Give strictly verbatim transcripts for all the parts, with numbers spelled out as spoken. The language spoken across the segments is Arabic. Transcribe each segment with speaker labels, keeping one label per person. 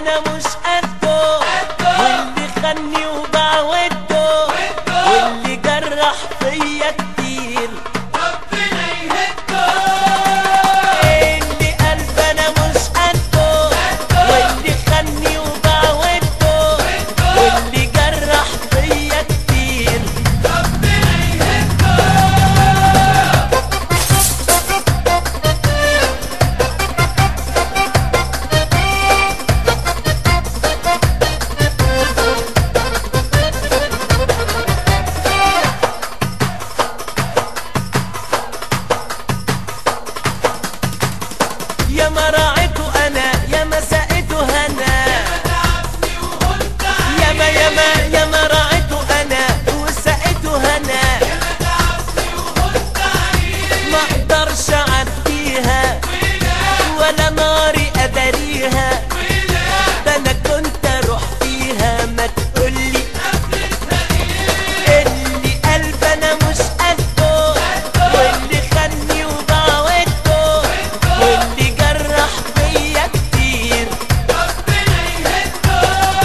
Speaker 1: انا مش قده، واللي خاني وباع وده، واللي جرح فيا كتير
Speaker 2: ربنا يهده.
Speaker 1: اللي قلب انا مش قده، واللي خاني وباع وده، واللي جرح فيا كتير
Speaker 2: ربنا يهده.
Speaker 1: يا ما راعيته انا، يا ما سقيته هنا، يا ما يا ما يا ما راعيته انا وسقيته هنا، ما اقدرش اعديها ولا ناري اداريها، ده انا كنت اروح فيها. ما تقولي اللي قلب انا مش قده، واللي خاني وباع وده، واللي جرح فيا كتير
Speaker 2: ربنا يهده.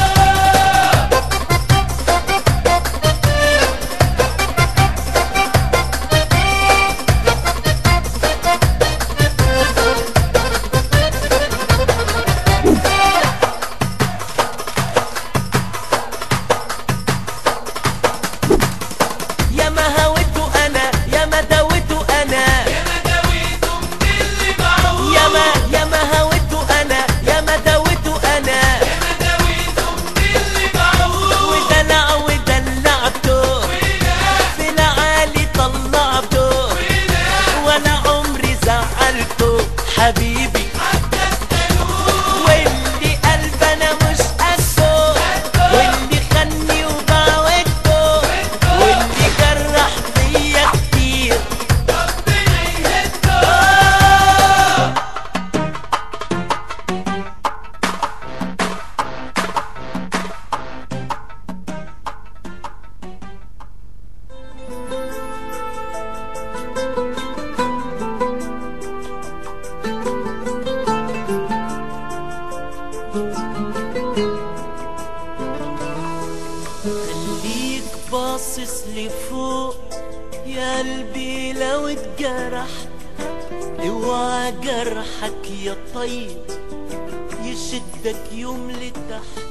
Speaker 1: يا ما هويته انا، يا ما داويته انا،
Speaker 2: يا ما داويته من اللي باعوه.
Speaker 1: يا ما يا ما هويته انا، يا ما داويته انا،
Speaker 2: يا ما داويته من اللي باعوه.
Speaker 1: ودلع ودلعته في العالي طلعته، ولا عمري زعلته حبيبي. واللي قلب انا مش قده، واللي خاني وباع وده، واللي جرح فيا كتير
Speaker 2: ربنا يهده.
Speaker 1: خليك باصص لفوق يا قلبي، لو اتجرحت اوعى جرحك يا طيب يشدك يوم لتحت.